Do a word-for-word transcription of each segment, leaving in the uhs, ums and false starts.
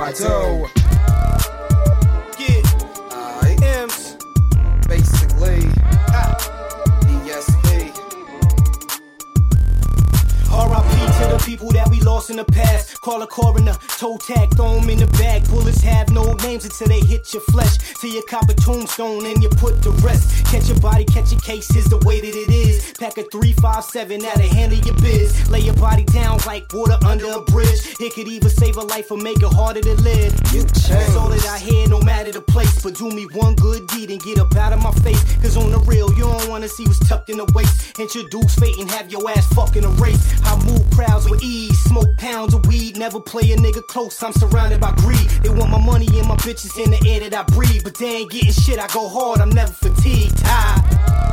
I do. Yeah. Alright. M's. Basically. E S P. R I P to the people that we lost in the past. Call a coroner, toe tag, throw them in the bag. Bullets have no names until they hit your flesh. Till you cop a tombstone and you put to rest. Catch your body, catch your case is the way that it is. Pack a three five seven, that'll handle your biz. Lay your body down like water under a bridge. It could either save a life or make it harder to live. You That's all that I hear, no matter the place. But do me one good deed and get up out of my face. Cause on the real, you don't wanna see what's tucked in the waist. Introduce fate and have your ass fucking erased. I move crowds with ease, smoke pounds of weed. Never play a nigga close, I'm surrounded by greed. They want my money and my bitches in the air that I breathe. But they ain't getting shit, I go hard, I'm never fatigued. Ah.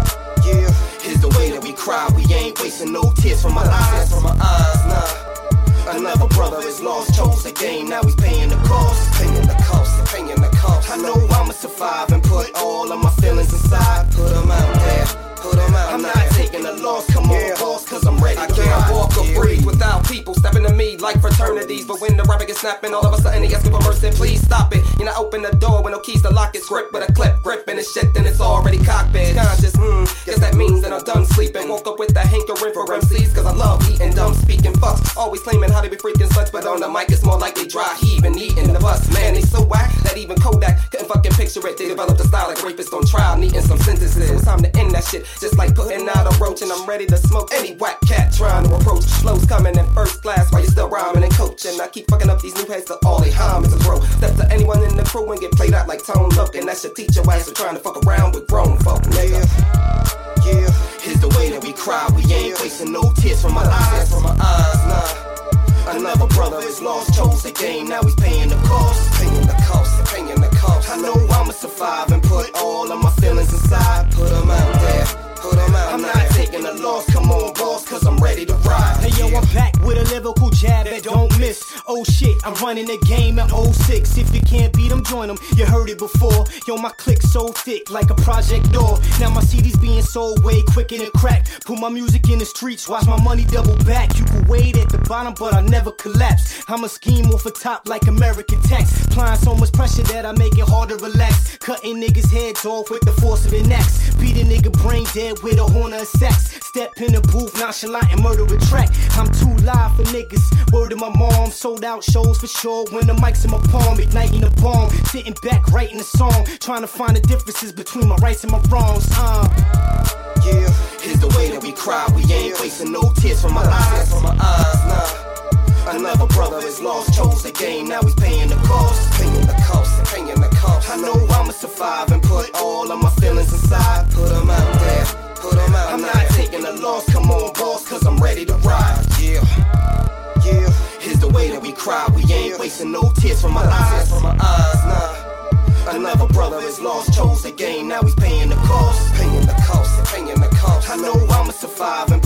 Yeah. Here's the way that we cry, we ain't wasting no tears from my eyes. From my eyes, nah. Another brother is lost, chose the game, now he's paying the cost. Paying the cost, paying the cost. I know I'ma survive and put all of my feelings inside. Put them out there, put them out I'm there. not taking a loss, come Yeah. on, boss, cause I'm ready I to can't ride. walk or Yeah. breathe without people stepping to me like fraternities. But when the rapper gets snapping, all of a sudden he asking for mercy. Please stop it. You know, open the door with no keys to lock it. Script with a clip, gripping the shit, then it's already cockpit. Conscious, hmm, guess that means that I'm done sleeping. Woke up with a hankering for M Cs, cause I love eating dumb speaking fucks. Always claiming how they be freaking sluts, but on the mic it's more like they dry heaving, eating the bus. Man, they so whack that even Kodak couldn't fucking picture it. They developed a style like rapists on trial, needing some sentences. So it's time to end that shit, just like putting out a roach. And I'm ready to smoke any whack cat trying to approach. Flows coming in first class while you still rhyming and coaching. I keep fucking up these new heads, so all they hum is a bro. Step to anyone in the crew and get played out like Tone Look. And that should teach your ass for trying to fuck around with grown folk, nigga. Yeah, here's the way that we cry, we ain't wasting no tears from my eyes. From my eyes, nah. Another brother is lost, chose the game, now he's paying the cost. Paying the cost, paying the cost. I know I'ma survive and put all of my feelings inside. Put them out there, put them out I'm there. not taking a loss, come on boss, cause I'm ready to ride. Hey yo, I'm back with a lyrical jab that don't miss. Oh shit, I'm running the game at oh six. If you can't beat them, join them, you heard it before. Yo, my click so thick like a project door. Now my C D's being sold way quicker than crack. Put my music in the streets, watch my money double back. You can wait at the bottom, but I never collapse. I'm a scheme off the top like American tax. Applying so much pressure that I make it hard to relax. Cutting niggas' heads off with the force of an axe. Beat a nigga brain dead with a horn of sex. Step in the booth, nonchalant and murder a track. I'm too live for niggas. Word to my mom, sold out shows for sure. When the mic's in my palm, igniting a bomb. Sitting back, writing a song, trying to find the differences between my rights and my wrongs. Uh. Yeah, here's the way that we cry, we ain't wasting no tears from my eyes. From my eyes, nah. Another brother is lost, chose the game, now he's paying the cost. Paying the cost, paying the cost. I know I'ma survive and put all of my feelings inside. Put them out there, put them out I'm there. not taking a loss, come on boss, cause I'm ready to ride. Yeah, yeah. Here's the way that we cry, we ain't wasting no tears from my eyes. From my eyes, nah. Another brother is lost, chose the game, now he's paying the cost. Paying the cost, paying the cost. I know I'ma survive and